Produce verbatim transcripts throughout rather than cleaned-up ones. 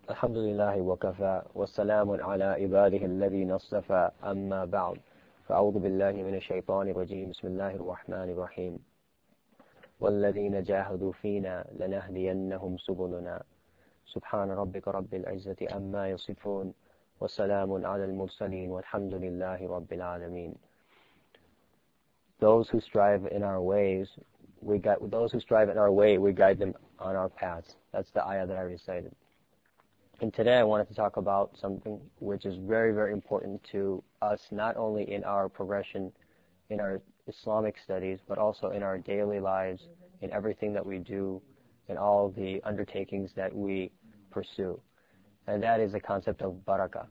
الحمد لله وكفى والسلام على عباده الذين اصطفى أما بعد فأعوذ بالله من الشيطان الرجيم بسم الله الرحمن الرحيم والذين جاهدوا فينا لنهدينهم سبلنا سبحان ربك رب العزة أما يصفون والسلام على المرسلين والحمد لله رب العالمين. Those who strive in our ways, we guide, those who strive in our way, we guide them on our paths. That's the ayah that I recited. And today I wanted to talk about something which is very, very important to us, not only in our progression in our Islamic studies, but also in our daily lives, in everything that we do, in all the undertakings that we pursue. And that is the concept of barakah.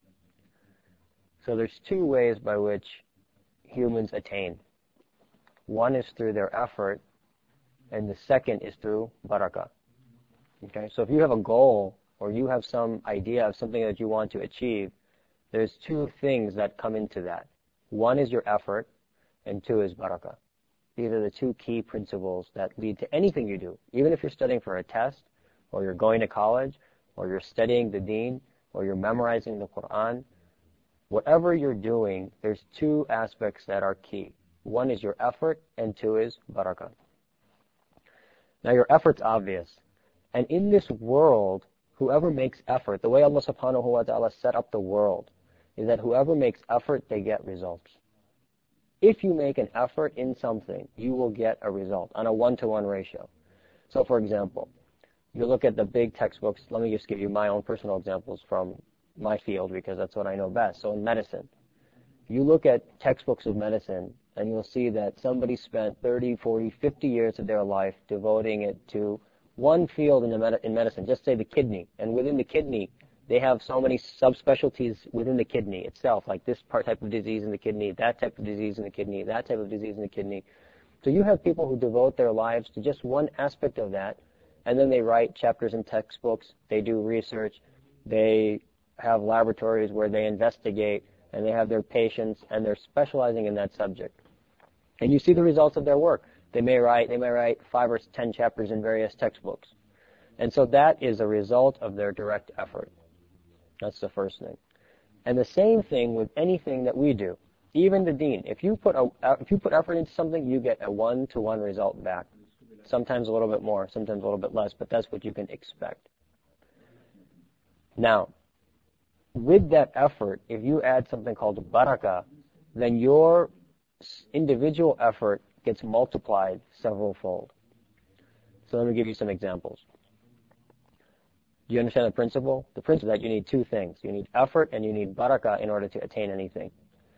So there's two ways by which humans attain. One is through their effort, and the second is through barakah. Okay, so if you have a goal, or you have some idea of something that you want to achieve, there's two things that come into that. One is your effort, and two is barakah. These are the two key principles that lead to anything you do. Even if you're studying for a test, or you're going to college, or you're studying the deen, or you're memorizing the Quran, whatever you're doing, there's two aspects that are key. One is your effort, and two is barakah. Now your effort's obvious. And in this world, whoever makes effort, the way Allah subhanahu wa ta'ala set up the world, is that whoever makes effort, they get results. If you make an effort in something, you will get a result on a one-to-one ratio. So for example, you look at the big textbooks. Let me just give you my own personal examples from my field because that's what I know best. So in medicine, you look at textbooks of medicine and you'll see that somebody spent thirty, forty, fifty years of their life devoting it to one field in, the med- in medicine, just say the kidney, and within the kidney, they have so many subspecialties within the kidney itself, like this part type of disease in the kidney, that type of disease in the kidney, that type of disease in the kidney. So you have people who devote their lives to just one aspect of that, and then they write chapters in textbooks, they do research, they have laboratories where they investigate, and they have their patients, and they're specializing in that subject. And you see the results of their work. They may write, they may write five or ten chapters in various textbooks. And so that is a result of their direct effort. That's the first thing. And the same thing with anything that we do. Even the deen. If you put a, if you put effort into something, you get a one-to-one result back. Sometimes a little bit more, sometimes a little bit less, but that's what you can expect. Now, with that effort, if you add something called barakah, then your individual effort gets multiplied several-fold. So let me give you some examples. Do you understand the principle? The principle is that you need two things. You need effort and you need barakah in order to attain anything.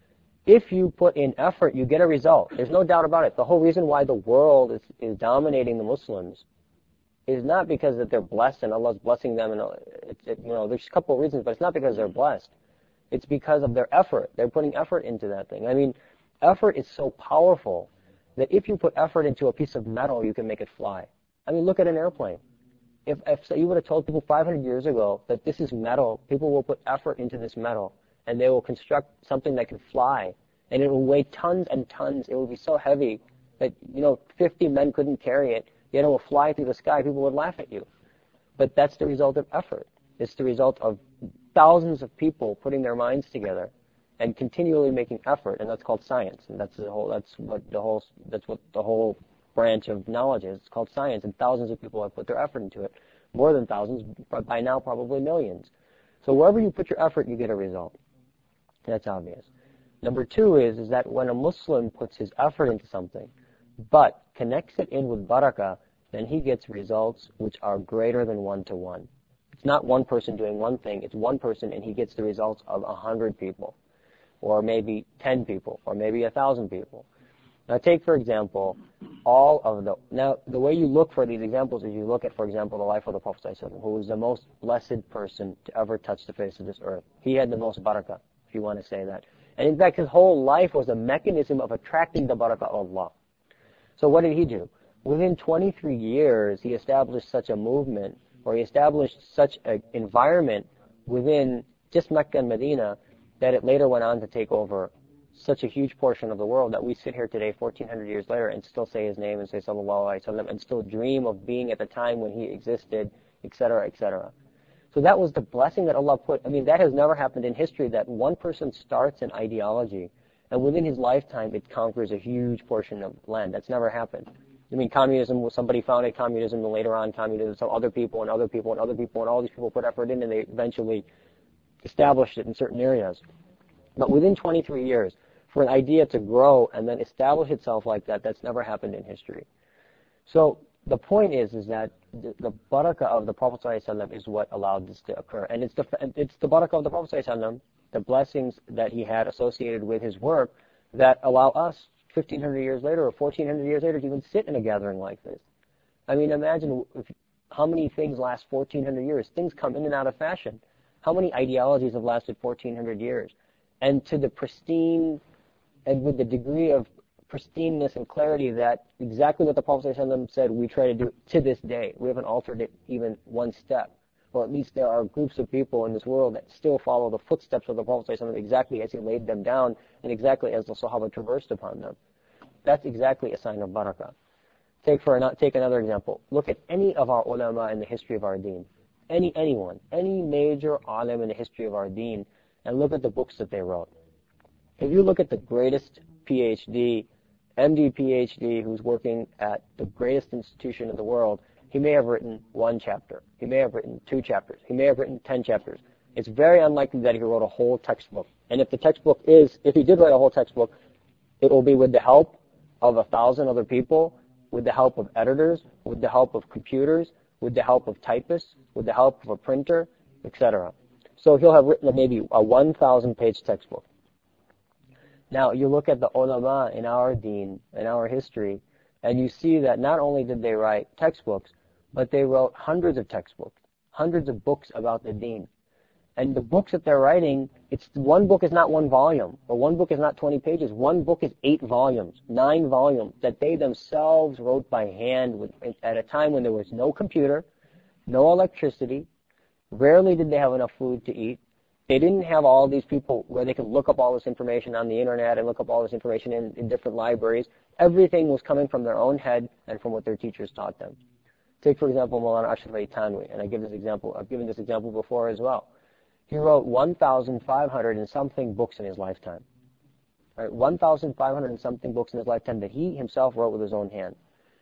If you put in effort, you get a result. There's no doubt about it. The whole reason why the world is, is dominating the Muslims is not because that they're blessed and Allah's blessing them. And it, it, you know, there's a couple of reasons, but it's not because they're blessed. It's because of their effort. They're putting effort into that thing. I mean, effort is so powerful that if you put effort into a piece of metal, you can make it fly. I mean, look at an airplane. If, if so you would have told people five hundred years ago that this is metal, people will put effort into this metal, and they will construct something that can fly, and it will weigh tons and tons. It will be so heavy that, you know, fifty men couldn't carry it, yet it will fly through the sky. People would laugh at you. But that's the result of effort. It's the result of thousands of people putting their minds together and continually making effort, and that's called science. And that's the whole. That's what the whole. That's what the whole branch of knowledge is. It's called science, and thousands of people have put their effort into it. More than thousands, but by now probably millions. So wherever you put your effort, you get a result. That's obvious. Number two is is that when a Muslim puts his effort into something, but connects it in with barakah, then he gets results which are greater than one to one. It's not one person doing one thing. It's one person, and he gets the results of a hundred people, or maybe ten people, or maybe a thousand people. Now take, for example, all of the... Now, the way you look for these examples is you look at, for example, the life of the Prophet ﷺ, who was the most blessed person to ever touch the face of this earth. He had the most barakah, if you want to say that. And in fact, his whole life was a mechanism of attracting the barakah of Allah. So what did he do? Within twenty-three years, he established such a movement, or he established such an environment within just Mecca and Medina, that it later went on to take over such a huge portion of the world that we sit here today, fourteen hundred years later, and still say his name and say sallallahu alaihi wasallam, and still dream of being at the time when he existed, et cetera, et cetera. So that was the blessing that Allah put. I mean, that has never happened in history, that one person starts an ideology, and within his lifetime it conquers a huge portion of land. That's never happened. I mean, communism was somebody founded communism, and later on communism, some other people and other people and other people, and all these people put effort in, and they eventually established it in certain areas. But within twenty-three years, for an idea to grow and then establish itself like that, that's never happened in history. So the point is, is that the, the barakah of the Prophet ﷺ is what allowed this to occur. And it's the, it's the barakah of the Prophet ﷺ, the blessings that he had associated with his work, that allow us fifteen hundred years later or fourteen hundred years later to even sit in a gathering like this. I mean, imagine if, how many things last fourteen hundred years. Things come in and out of fashion. How many ideologies have lasted fourteen hundred years? And to the pristine, and with the degree of pristineness and clarity that exactly what the Prophet ﷺ said we try to do to this day. We haven't altered it even one step. Or at least there are groups of people in this world that still follow the footsteps of the Prophet ﷺ exactly as he laid them down and exactly as the Sahaba traversed upon them. That's exactly a sign of barakah. Take for an, take another example. Look at any of our ulama in the history of our deen. Any anyone, any major alim in the history of our deen, and look at the books that they wrote. If you look at the greatest PhD, M D PhD, who's working at the greatest institution in the world, he may have written one chapter. He may have written two chapters. He may have written ten chapters. It's very unlikely that he wrote a whole textbook. And if the textbook is, if he did write a whole textbook, it will be with the help of a thousand other people, with the help of editors, with the help of computers, with the help of typists, with the help of a printer, et cetera. So he'll have written maybe a one thousand page textbook. Now, you look at the ulama in our deen, in our history, and you see that not only did they write textbooks, but they wrote hundreds of textbooks, hundreds of books about the deen. And the books that they're writing, it's one book is not one volume, or one book is not twenty pages. One book is eight volumes, nine volumes that they themselves wrote by hand with, at a time when there was no computer, no electricity. Rarely did they have enough food to eat. They didn't have all these people where they could look up all this information on the internet and look up all this information in, in different libraries. Everything was coming from their own head and from what their teachers taught them. Take, for example, Maulana Ashraf Ali Tanwi, and I give this example, I've given this example before as well. He wrote one thousand five hundred and something books in his lifetime. Right? one thousand five hundred and something books in his lifetime that he himself wrote with his own hand.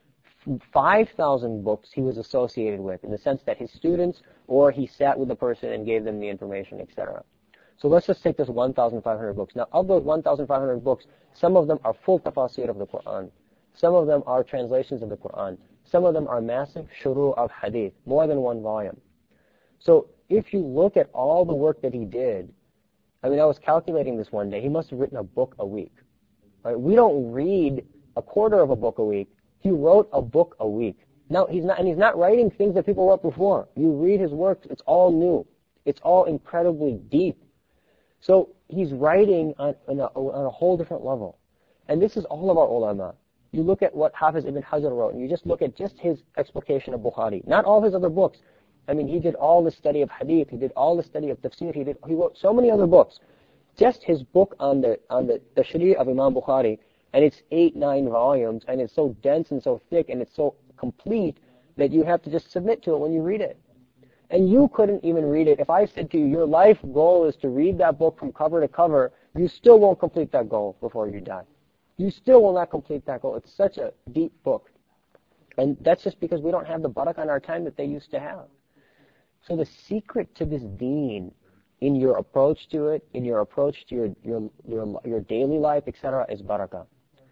five thousand books he was associated with, in the sense that his students, or he sat with the person and gave them the information, et cetera. So let's just take this one thousand five hundred books. Now, of those one thousand five hundred books, some of them are full tafasir of the Quran. Some of them are translations of the Quran. Some of them are massive shuru of hadith, more than one volume. So if you look at all the work that he did, I mean, I was calculating this one day. He must have written a book a week. Right? We don't read a quarter of a book a week. He wrote a book a week. Now, he's not, and he's not writing things that people wrote before. You read his works, it's all new. It's all incredibly deep. So he's writing on, on, a, on a whole different level. And this is all of our ulama. You look at what Hafiz ibn Hajar wrote, and you just look at just his explication of Bukhari. Not all his other books. I mean, he did all the study of hadith. He did all the study of tafsir. He did. He wrote so many other books. Just his book on the on the Tashri' of Imam Bukhari, and it's eight, nine volumes, and it's so dense and so thick, and it's so complete that you have to just submit to it when you read it. And you couldn't even read it. If I said to you, your life goal is to read that book from cover to cover, you still won't complete that goal before you die. You still will not complete that goal. It's such a deep book. And that's just because we don't have the barakah in our time that they used to have. So the secret to this deen, in your approach to it, in your approach to your your your, your daily life, et cetera, is barakah.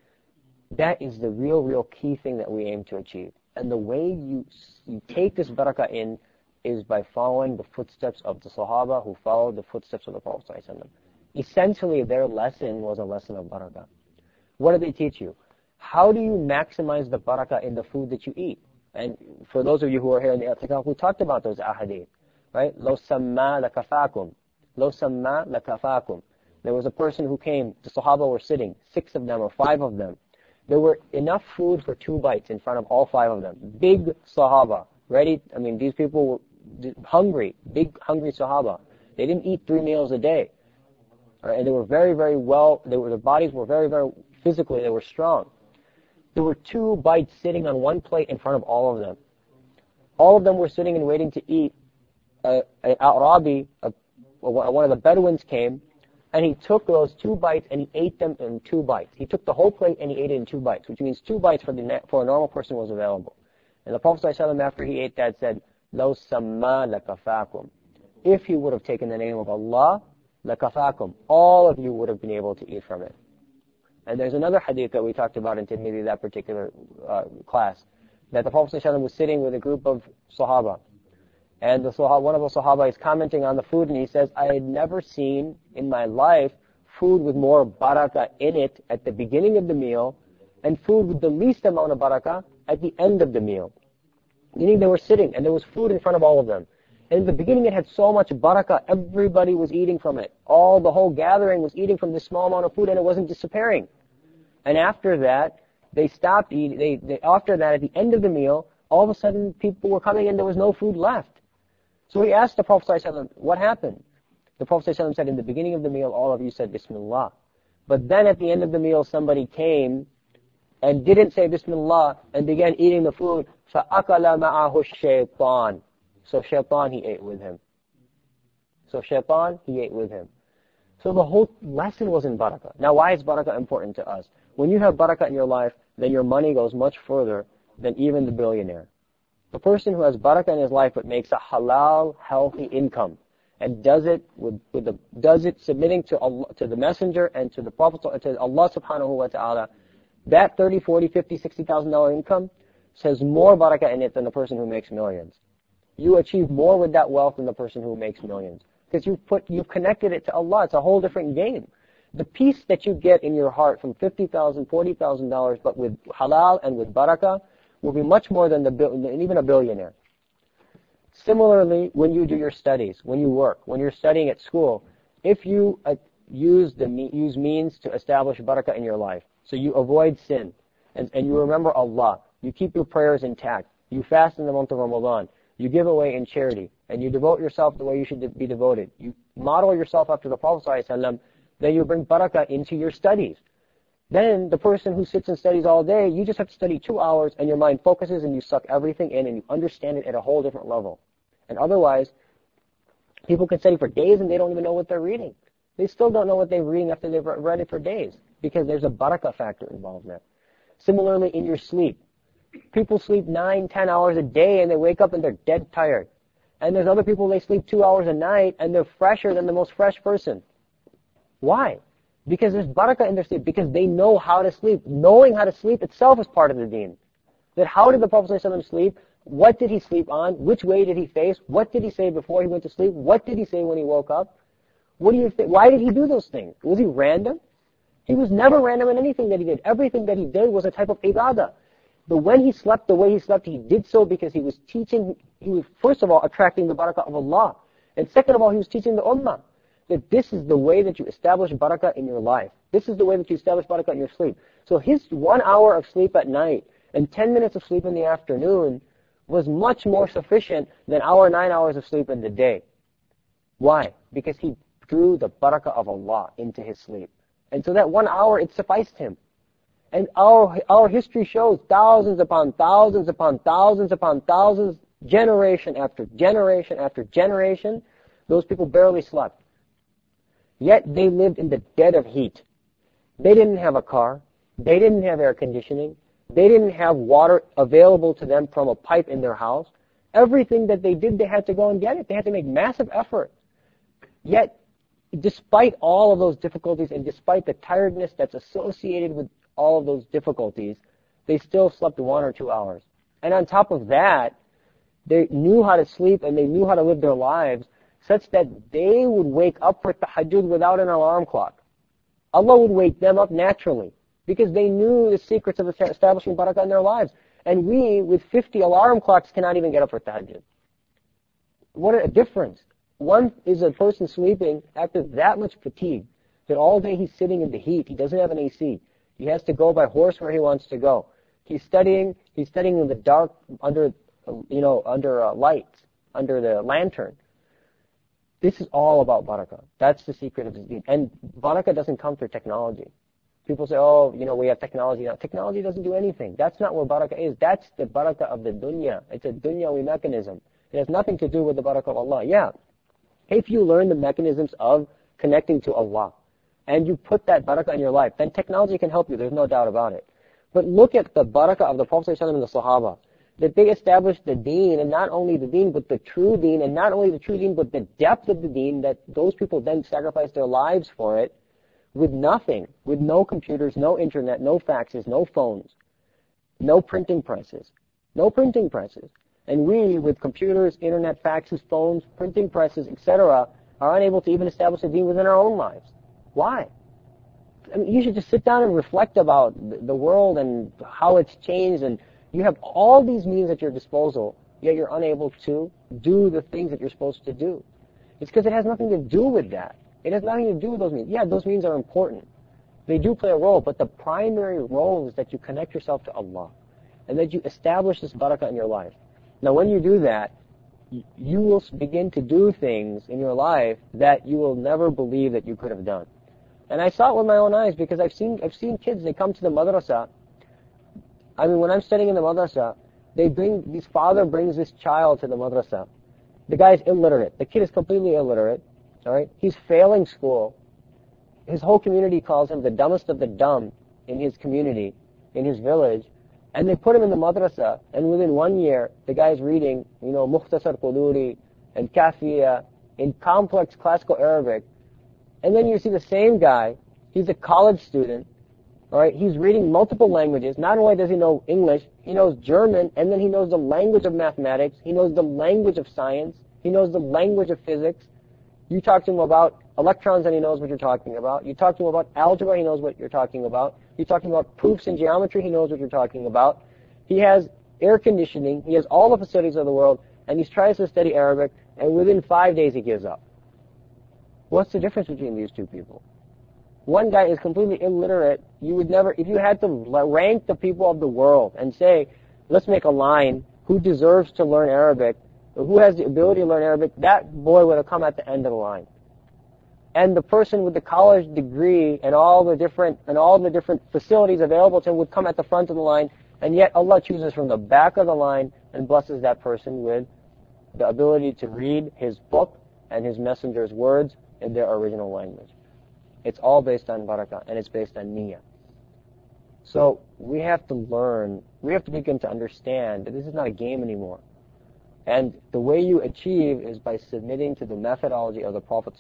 That is the real, real key thing that we aim to achieve. And the way you you take this barakah in is by following the footsteps of the Sahaba who followed the footsteps of the Prophet ﷺ. Essentially, their lesson was a lesson of barakah. What do they teach you? How do you maximize the barakah in the food that you eat? And for those of you who are here in the i'tikaf, we talked about those ahadith, right? Lo samma lakafakum. Lo samma lakafakum. There was a person who came, the Sahaba were sitting, six of them or five of them. There were enough food for two bites in front of all five of them. Big Sahaba, ready? I mean, these people were hungry, big hungry Sahaba. They didn't eat three meals a day. Right? And they were very, very well, they were, their bodies were very, very, physically, they were strong. There were two bites sitting on one plate in front of all of them. All of them were sitting and waiting to eat. a, an Arabi, a, one of the Bedouins came, and he took those two bites and he ate them in two bites. He took the whole plate and he ate it in two bites, which means two bites for the for a normal person was available. And the Prophet ﷺ, after he ate that, said, "Law samma lakafakum." If he would have taken the name of Allah, lakafakum, all of you would have been able to eat from it. And there's another hadith that we talked about in maybe that particular uh, class, that the Prophet ﷺ was sitting with a group of Sahaba. And the Sahaba, one of the Sahaba is commenting on the food, and he says, I had never seen in my life food with more barakah in it at the beginning of the meal, and food with the least amount of barakah at the end of the meal. Meaning they were sitting, and there was food in front of all of them. And in the beginning it had so much barakah, everybody was eating from it. All, the whole gathering was eating from this small amount of food, and it wasn't disappearing. And after that, they stopped eating. They, they, after that, at the end of the meal, all of a sudden people were coming in, there was no food left. So he asked the Prophet ﷺ, what happened? The Prophet ﷺ said, in the beginning of the meal, all of you said Bismillah. But then at the end of the meal, somebody came and didn't say Bismillah and began eating the food. فَأَكَلَ مَعَهُ الشَّيْطَانِ So shaitan, he ate with him. So shaitan, he ate with him. So the whole lesson was in barakah. Now why is barakah important to us? When you have barakah in your life, then your money goes much further than even the billionaire. The person who has barakah in his life but makes a halal, healthy income and does it with, with the does it submitting to Allah, to the Messenger and to the Prophet, to Allah subhanahu wa ta'ala, that thirty, forty, fifty, sixty thousand dollar income has more barakah in it than the person who makes millions. You achieve more with that wealth than the person who makes millions, because you've put you've connected it to Allah. It's a whole different game. The peace that you get in your heart from fifty thousand, forty thousand dollars, but with halal and with barakah, will be much more than the than even a billionaire. Similarly, when you do your studies, when you work, when you're studying at school, if you uh, use the use means to establish barakah in your life, so you avoid sin, and, and you remember Allah, you keep your prayers intact, you fast in the month of Ramadan, you give away in charity, and you devote yourself the way you should be devoted, you model yourself after the Prophet ﷺ, then you bring barakah into your studies. Then the person who sits and studies all day, you just have to study two hours and your mind focuses and you suck everything in and you understand it at a whole different level. And otherwise, people can study for days and they don't even know what they're reading. They still don't know what they're reading after they've read it for days, because there's a barakah factor involved in that. Similarly, in your sleep. People sleep nine, ten hours a day and they wake up and they're dead tired. And there's other people, they sleep two hours a night and they're fresher than the most fresh person. Why? Because there's barakah in their sleep, because they know how to sleep. Knowing how to sleep itself is part of the deen. That how did the Prophet ﷺ sleep? What did he sleep on? Which way did he face? What did he say before he went to sleep? What did he say when he woke up? What do you think? Why did he do those things? Was he random? He was never random in anything that he did. Everything that he did was a type of ibadah. But when he slept the way he slept, he did so because he was teaching, he was first of all attracting the barakah of Allah. And second of all, he was teaching the ummah that this is the way that you establish barakah in your life. This is the way that you establish barakah in your sleep. So his one hour of sleep at night and ten minutes of sleep in the afternoon was much more sufficient than our nine hours of sleep in the day. Why? Because he drew the barakah of Allah into his sleep. And so that one hour, it sufficed him. And our our history shows thousands upon thousands upon thousands upon thousands, generation after generation after generation, those people barely slept. Yet they lived in the dead of heat. They didn't have a car. They didn't have air conditioning. They didn't have water available to them from a pipe in their house. Everything that they did, they had to go and get it. They had to make massive effort. Yet, despite all of those difficulties and despite the tiredness that's associated with all of those difficulties, they still slept one or two hours. And on top of that, they knew how to sleep and they knew how to live their lives such that they would wake up for tahajjud without an alarm clock. Allah would wake them up naturally because they knew the secrets of establishing barakah in their lives. And we, with fifty alarm clocks, cannot even get up for tahajjud. What a difference. One is a person sleeping after that much fatigue, that all day he's sitting in the heat. He doesn't have an A C. He has to go by horse where he wants to go. He's studying, he's studying in the dark under, you know, under uh, lights, under the lantern. This is all about barakah. That's the secret of the deen. And barakah doesn't come through technology. People say, oh, you know, we have technology now. Technology doesn't do anything. That's not where barakah is. That's the barakah of the dunya. It's a dunyawi mechanism. It has nothing to do with the barakah of Allah. Yeah, if you learn the mechanisms of connecting to Allah, and you put that barakah in your life, then technology can help you. There's no doubt about it. But look at the barakah of the Prophet ﷺ and the Sahaba, that they established the deen, and not only the deen, but the true deen, and not only the true deen, but the depth of the deen, that those people then sacrificed their lives for it, with nothing, with no computers, no internet, no faxes, no phones, no printing presses, no printing presses. And we, with computers, internet, faxes, phones, printing presses, et cetera, are unable to even establish a deen within our own lives. Why? I mean, you should just sit down and reflect about the world and how it's changed, and you have all these means at your disposal, yet you're unable to do the things that you're supposed to do. It's because it has nothing to do with that. It has nothing to do with those means. Yeah, those means are important. They do play a role, but the primary role is that you connect yourself to Allah, and that you establish this barakah in your life. Now, when you do that, you will begin to do things in your life that you will never believe that you could have done. And I saw it with my own eyes, because I've seen I've seen kids, they come to the madrasa. I mean, when I'm studying in the madrasa, they bring, this father brings this child to the madrasa. The guy's illiterate. The kid is completely illiterate. All right? He's failing school. His whole community calls him the dumbest of the dumb in his community, in his village. And they put him in the madrasa, and within one year, the guy's reading, you know, Mukhtasar Quduri and Kafiya in complex classical Arabic. And then you see the same guy, he's a college student, all right, he's reading multiple languages. Not only does he know English, he knows German, and then he knows the language of mathematics, he knows the language of science, he knows the language of physics. You talk to him about electrons and he knows what you're talking about. You talk to him about algebra, he knows what you're talking about. You're talking about proofs in geometry, he knows what you're talking about. He has air conditioning, he has all the facilities of the world, and he tries to study Arabic, and within five days he gives up. What's the difference between these two people? One guy is completely illiterate. You would never, if you had to rank the people of the world and say, let's make a line, who deserves to learn Arabic, or who has the ability to learn Arabic, that boy would have come at the end of the line. And the person with the college degree and all the different and all the different facilities available to him would come at the front of the line, and yet Allah chooses from the back of the line and blesses that person with the ability to read His book and His messenger's words in their original language. It's all based on barakah, and it's based on niyyah. So we have to learn, we have to begin to understand that this is not a game anymore. And the way you achieve is by submitting to the methodology of the Prophet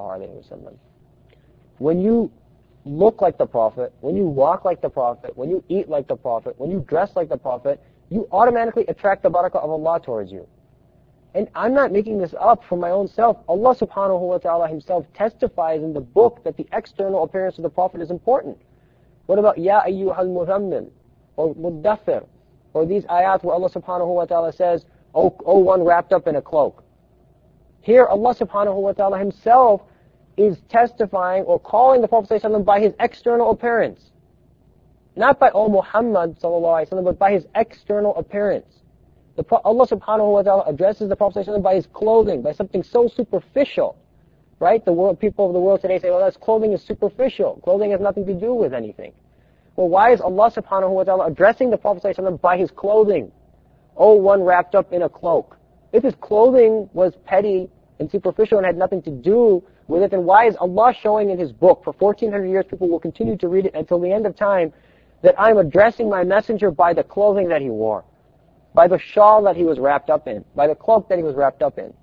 ﷺ. When you look like the Prophet, when you walk like the Prophet, when you eat like the Prophet, when you dress like the Prophet, you automatically attract the barakah of Allah towards you. And I'm not making this up for my own self. Allah subhanahu wa ta'ala Himself testifies in the book that the external appearance of the Prophet is important. What about Ya ayyuhal muzammil, or muddathir, or these ayat where Allah subhanahu wa ta'ala says, Oh, oh, one wrapped up in a cloak. Here, Allah subhanahu wa ta'ala Himself is testifying or calling the Prophet ﷺ by his external appearance. Not by, oh, Muhammad sallallahu alaihi wasallam, but by his external appearance. The Pro- Allah subhanahu wa ta'ala addresses the Prophet ﷺ by his clothing, by something so superficial. Right? The world, people of the world today say, well, that's clothing is superficial. Clothing has nothing to do with anything. Well, why is Allah subhanahu wa ta'ala addressing the Prophet ﷺ by his clothing? Oh, one wrapped up in a cloak. If his clothing was petty and superficial and had nothing to do with it, then why is Allah showing in His book, for fourteen hundred years people will continue to read it until the end of time, that I'm addressing my messenger by the clothing that he wore, by the shawl that he was wrapped up in, by the cloak that he was wrapped up in.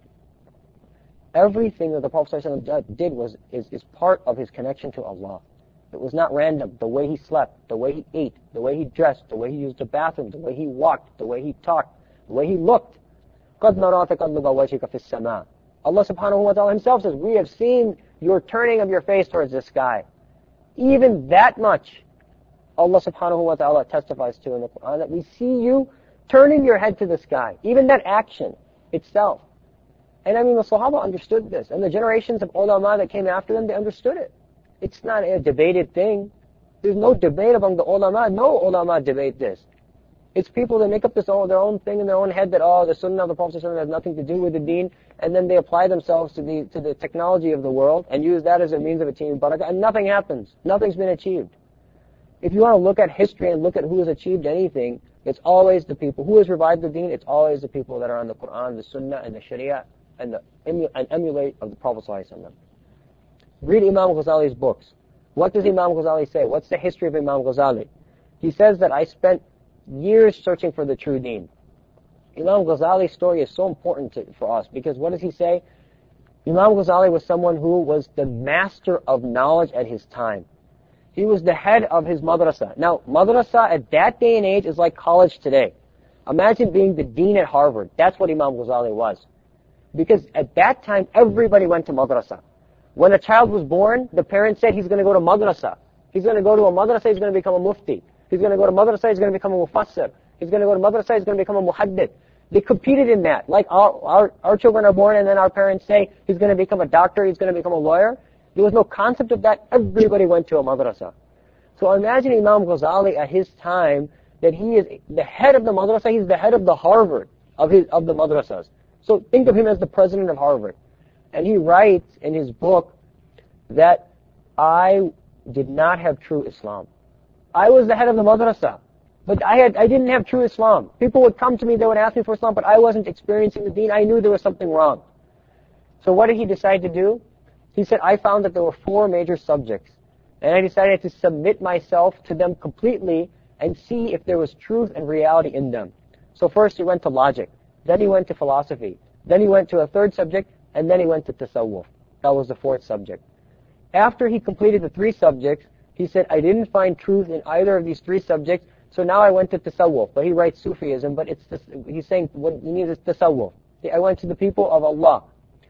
Everything that the Prophet ﷺ did was is, is part of his connection to Allah. It was not random. The way he slept, the way he ate, the way he dressed, the way he used the bathroom, the way he walked, the way he talked, the way he looked. قَدْ نَرَى تَقَلُّبَ وَجْهِكَ فِي السَّمَاءِ. Allah subhanahu wa ta'ala Himself says, we have seen your turning of your face towards the sky. Even that much, Allah subhanahu wa ta'ala testifies to in the Quran, that we see you turning your head to the sky. Even that action itself. And I mean, the Sahaba understood this. And the generations of ulama that came after them, they understood it. It's not a debated thing. There's no debate among the ulama. No ulama debate this. It's people that make up this own, their own thing in their own head that, oh, the sunnah of the Prophet ﷺ has nothing to do with the deen, and then they apply themselves to the to the technology of the world and use that as a means of achieving barakah, and nothing happens. Nothing's been achieved. If you want to look at history and look at who has achieved anything, It's always the people. Who has revived the deen? It's always the people that are on the Quran, the Sunnah, and the Sharia, and, the, and emulate of the Prophet ﷺ. Read Imam Ghazali's books. What does Imam Ghazali say? What's the history of Imam Ghazali? He says that I spent years searching for the true deen. Imam Ghazali's story is so important to, for us because what does he say? Imam Ghazali was someone who was the master of knowledge at his time. He was the head of his madrasa. Now, madrasa at that day and age is like college today. Imagine being the dean at Harvard. That's what Imam Ghazali was. Because at that time, everybody went to madrasa. When a child was born, the parents said he's going to go to madrasa. He's going to go to a madrasa, he's going to become a mufti. He's going to go to madrasa, he's going to become a mufassir. He's going to go to madrasa, he's going to become a muhaddith. They competed in that. Like our, our, our children are born and then our parents say he's going to become a doctor, he's going to become a lawyer. There was no concept of that. Everybody went to a madrasa. So imagine Imam Ghazali at his time that he is the head of the madrasa, he's the head of the Harvard of his of the madrasas. So think of him as the president of Harvard. And he writes in his book that I did not have true Islam. I was the head of the madrasa, but I had I didn't have true Islam. People would come to me, they would ask me for Islam, but I wasn't experiencing the deen. I knew there was something wrong. So what did he decide to do? He said, I found that there were four major subjects, and I decided to submit myself to them completely and see if there was truth and reality in them. So first he went to logic, then he went to philosophy, then he went to a third subject, and then he went to tasawwuf. That was the fourth subject. After he completed the three subjects, he said, I didn't find truth in either of these three subjects, so now I went to tasawwuf. But he writes Sufism, but it's this, he's saying what he needs is tasawwuf. I went to the people of Allah.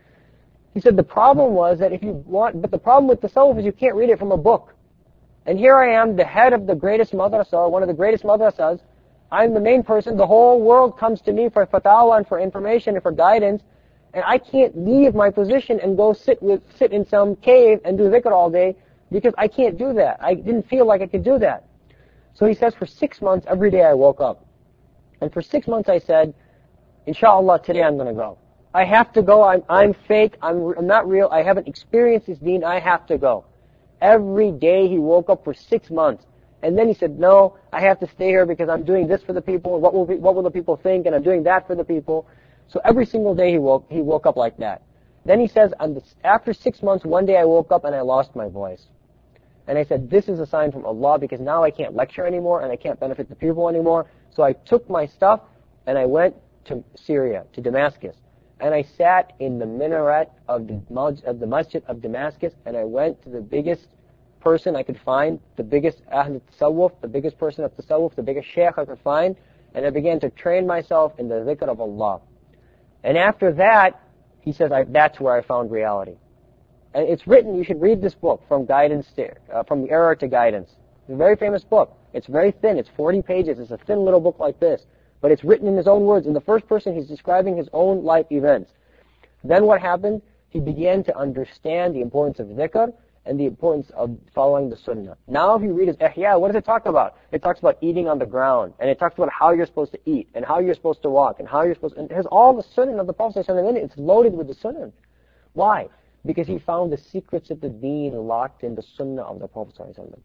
He said the problem was that if you want, but the problem with tasawwuf is you can't read it from a book. And here I am, the head of the greatest madrasa, one of the greatest madrasas. I'm the main person. The whole world comes to me for fatwa and for information and for guidance. And I can't leave my position and go sit with sit in some cave and do dhikr all day because I can't do that. I didn't feel like I could do that. So he says for six months, every day I woke up. And for six months I said, inshallah, today I'm going to go. I have to go. I'm, I'm fake. I'm, I'm not real. I haven't experienced this deen. I have to go. Every day he woke up for six months. And then he said, no, I have to stay here because I'm doing this for the people. What will, be, what will the people think? And I'm doing that for the people. So every single day he woke, he woke up like that. Then he says, on the, after six months, one day I woke up and I lost my voice. And I said, this is a sign from Allah because now I can't lecture anymore and I can't benefit the people anymore. So I took my stuff and I went to Syria, to Damascus. And I sat in the minaret of the, of the masjid of Damascus and I went to the biggest person I could find, the biggest Ahl Tasawwuf, the biggest person of Tasawwuf, the biggest Shaykh I could find. And I began to train myself in the dhikr of Allah. And after that, he says, I, that's where I found reality. And it's written, you should read this book, From Guidance to, uh, From Error to Guidance. It's a very famous book. It's very thin. It's forty pages. It's a thin little book like this. But it's written in his own words. In the first person, he's describing his own life events. Then what happened? He began to understand the importance of dhikr and the importance of following the sunnah. Now if you read his Ihya, what does it talk about? It talks about eating on the ground. And it talks about how you're supposed to eat and how you're supposed to walk and how you're supposed to... And it has all the sunnah of the Prophet in it. It's loaded with the sunnah. Why? Because he found the secrets of the deen locked in the sunnah of the Prophet.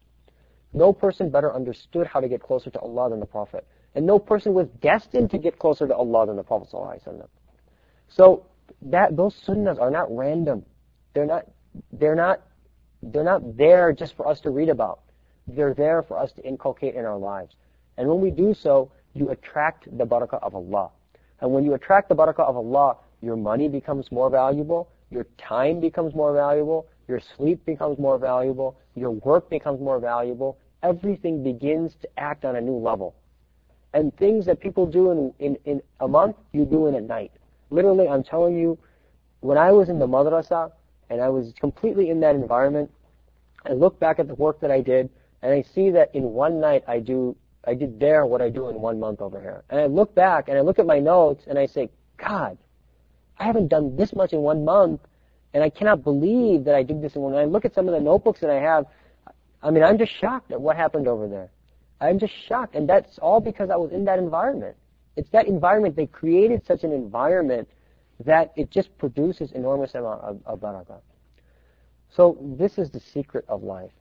No person better understood how to get closer to Allah than the Prophet. And no person was destined to get closer to Allah than the Prophet. So that those sunnahs are not random. They're not they're not they're not there just for us to read about. They're there for us to inculcate in our lives. And when we do so, you attract the barakah of Allah. And when you attract the barakah of Allah, your money becomes more valuable, your time becomes more valuable, your sleep becomes more valuable, your work becomes more valuable. Everything begins to act on a new level. And things that people do in, in, in a month, you do in a night. Literally, I'm telling you, when I was in the madrasa, and I was completely in that environment, I look back at the work that I did, and I see that in one night I do, I did there what I do in one month over here. And I look back, and I look at my notes, and I say, God, I haven't done this much in one month, and I cannot believe that I did this in one month. I look at some of the notebooks that I have, I mean, I'm just shocked at what happened over there. I'm just shocked, and that's all because I was in that environment. It's that environment, they created such an environment that it just produces enormous amount of, of barakah. So this is the secret of life.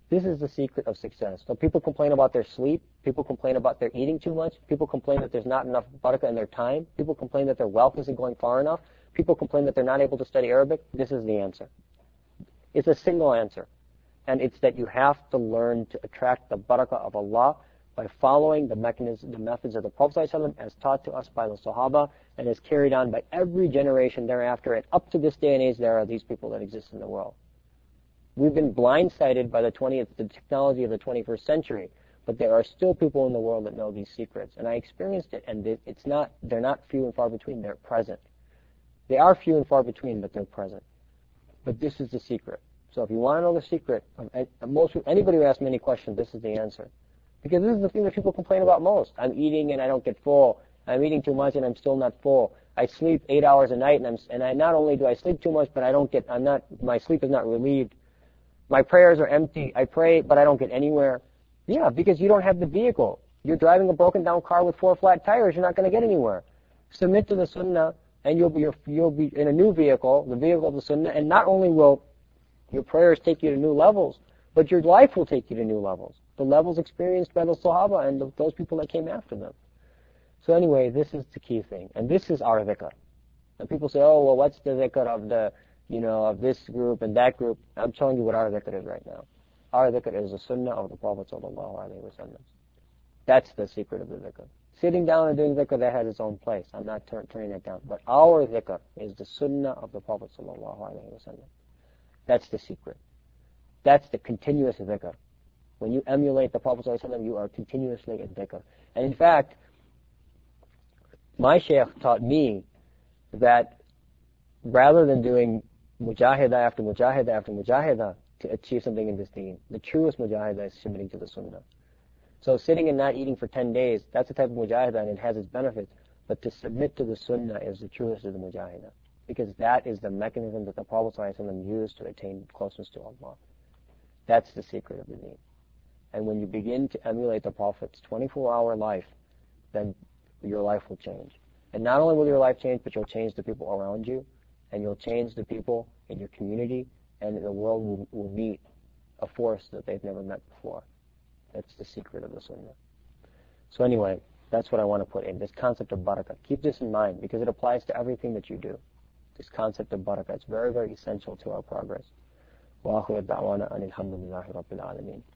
This is the secret of success. So people complain about their sleep. People complain about their eating too much. People complain that there's not enough barakah in their time. People complain that their wealth isn't going far enough. People complain that they're not able to study Arabic. This is the answer. It's a single answer. And it's that you have to learn to attract the barakah of Allah by following the mechanism, the methods of the Prophet ﷺ as taught to us by the Sahaba and as carried on by every generation thereafter. And up to this day and age, there are these people that exist in the world. We've been blindsided by the twentieth, the technology of the twenty-first century, but there are still people in the world that know these secrets. And I experienced it, and it's not, they're not few and far between, they're present. They are few and far between, but they're present. But this is the secret. So if you want to know the secret, of most, anybody who asks me any questions, this is the answer. Because this is the thing that people complain about most. I'm eating and I don't get full. I'm eating too much and I'm still not full. I sleep eight hours a night and I'm, and I not only do I sleep too much, but I don't get, I'm not, my sleep is not relieved. My prayers are empty. I pray, but I don't get anywhere. Yeah, because you don't have the vehicle. You're driving a broken down car with four flat tires. You're not going to get anywhere. Submit to the Sunnah, and you'll be you'll be in a new vehicle, the vehicle of the Sunnah. And not only will your prayers take you to new levels, but your life will take you to new levels. The levels experienced by the Sahaba and the, those people that came after them. So anyway, this is the key thing, and this is our dhikr. And people say, oh, well, what's the dhikr of the you know, of this group and that group? I'm telling you what our dhikr is right now. Our dhikr is the sunnah of the Prophet sallallahu alaihi wasallam. That's the secret of the dhikr. Sitting down and doing dhikr, that has its own place. I'm not tur- turning that down. But our dhikr is the sunnah of the Prophet sallallahu alaihi wasallam. That's the secret. That's the continuous dhikr. When you emulate the Prophet sallallahu alaihi wasallam, you are continuously in dhikr. And in fact, my shaykh taught me that rather than doing mujahidah after mujahidah after mujahidah to achieve something in this deen, the truest mujahidah is submitting to the sunnah. So sitting and not eating for ten days, that's the type of mujahidah and it has its benefits. But to submit to the sunnah is the truest of the mujahidah. Because that is the mechanism that the Prophet ﷺ used to attain closeness to Allah. That's the secret of the deen. And when you begin to emulate the Prophet's twenty-four hour life, then your life will change. And not only will your life change, but you'll change the people around you, and you'll change the people in your community, and the world will, will meet a force that they've never met before. That's the secret of the Sunnah. So anyway, that's what I want to put in, this concept of barakah. Keep this in mind, because it applies to everything that you do. This concept of barakah, it's very, very essential to our progress. وآخر دعوانا أن الحمد لله رب العالمين.